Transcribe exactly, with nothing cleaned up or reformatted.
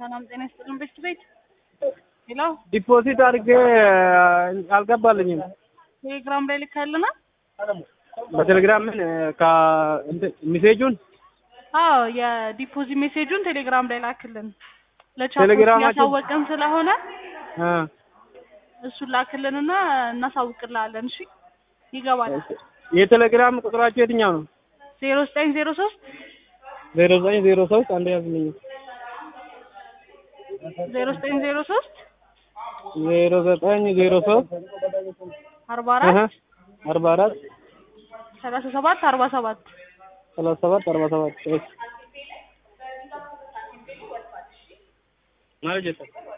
ሰላም ጤና ይስጥልን። ቤት ቤት ሄሎ ዲፖዚት አድርጌ አልገባልኝም። ቴሌግራም ላይ ልካልና በቴሌግራም ምን ካ ሜሴጁን አዎ የዲፖዚት ሜሴጁን ቴሌግራም ላይ ላክልን። ለቻፖች ቴሌግራማችን ያሳወቀን ስለሆነ አ እሱ ላክልንና እናሳውቅልሃለን። እሺ ይገባል። የቴሌግራም ቁጥራችሁ የትኛው ነው? ዜሮ ዘጠኝ ዜሮ ሶስት ዜሮ ዘጠኝ ዜሮ ሶስት አንድ ያዝልኝ። ዜሮ ዘጠኝ ዜሮ ሶስት ዜሮ ዘጠኝ ዜሮ ሶስት አርባ አራት አርባ አራት ሰላሳ ሰባት አርባ ሰባት ሰላሳ ሰባት አርባ ሰባት ማለት ነው።